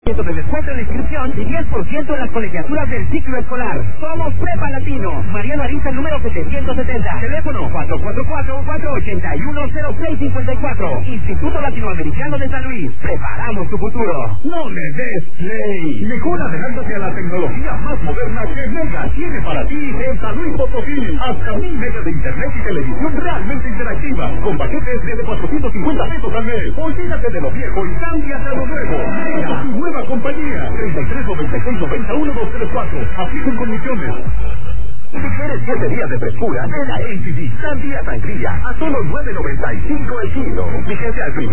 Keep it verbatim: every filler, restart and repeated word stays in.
de descuento en la inscripción y diez por ciento en las colegiaturas del ciclo escolar. Somos Prepa Latino. Mariano Ariza, número setecientos setenta. Teléfono cuatro cuatro cuatro, cuatro ocho uno, cero seis cinco cuatro. Instituto Latinoamericano de San Luis. Preparamos tu futuro. No le des play. Mejor adelántate a la tecnología más moderna que Mega tiene para ti en San Luis Potosí. Hasta mil megas de internet y televisión realmente interactiva. Con paquetes desde cuatrocientos cincuenta pesos al mes. Olvídate de lo viejo y cámbiate a lo nuevo. Mega, tu nueva compañía. treinta y tres, noventa y seis, noventa, uno, dos, tres, cuatro. Así con condiciones. Si quieres siete días de frescura, ven a H D. Sandía Sangría a solo nueve noventa y cinco el kilo. Fíjense al primero.